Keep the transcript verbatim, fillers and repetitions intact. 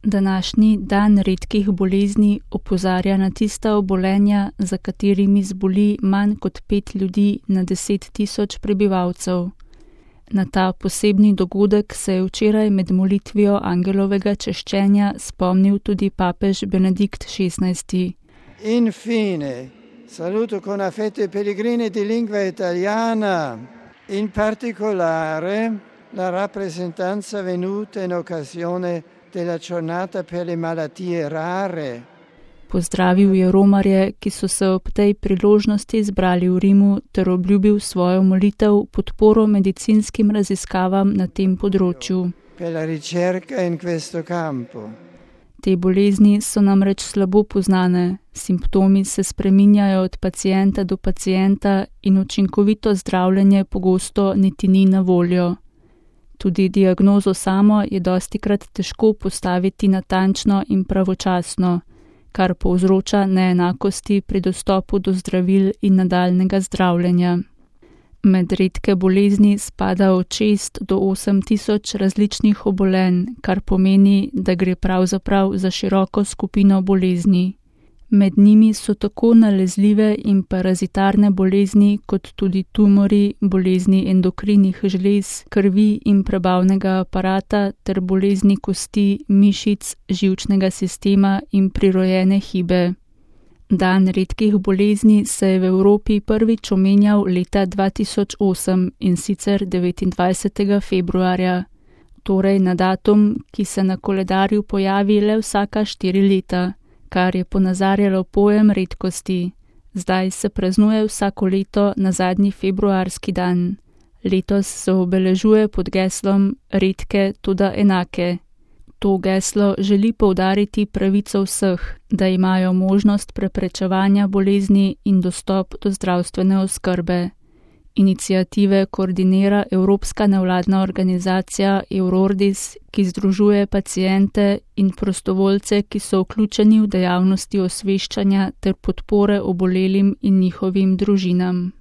Današnji dan redkih bolezni opozarja na tista obolenja, za katerimi zboli manj kot pet ljudi na deset tisoč prebivalcev. Na ta posebni dogodek se je včeraj med molitvijo angelovega češčenja spomnil tudi papež Benedikt šestnajsti. Infine, saluto con affetto i pellegrini di lingua italiana, in particolare la rappresentanza venuta in occasione della giornata per le malattie rare. Pozdravil je romarje, ki so se ob tej priložnosti zbrali v Rimu, ter obljubil svojo molitev podporo medicinskim raziskavam na tem področju. Per la ricerca in questo campo. Te bolezni so namreč slabo poznane, simptomi se spreminjajo od pacienta do pacienta in učinkovito zdravljenje pogosto niti ni na voljo. Tudi diagnozo samo je dostikrat težko postaviti natančno in pravočasno, kar povzroča neenakosti pri dostopu do zdravil in nadaljnega zdravljenja. Med redke bolezni spada od šest do osem tisoč različnih obolenj, kar pomeni, da gre pravzaprav za široko skupino bolezni. Med njimi so tako nalezljive in parazitarne bolezni, kot tudi tumori, bolezni endokrinih žlez, krvi in prebavnega aparata ter bolezni kosti, mišic, živčnega sistema in prirojene hibe. Dan redkih bolezni se je v Evropi prvič omenjal leta dva tisoč osem in sicer devetindvajsetega februarja, torej na datum, ki se na koledarju pojavi le vsaka štiri leta, kar je ponazarjalo pojem redkosti. Zdaj se praznuje vsako leto na zadnji februarski dan. Letos se obeležuje pod geslom redke, toda enake. To geslo želi poudariti pravico vseh, da imajo možnost preprečevanja bolezni in dostop do zdravstvene oskrbe. Iniciative koordinira Evropska nevladna organizacija Eurordis, ki združuje paciente in prostovoljce, ki so vključeni v dejavnosti osveščanja ter podpore obolelim in njihovim družinam.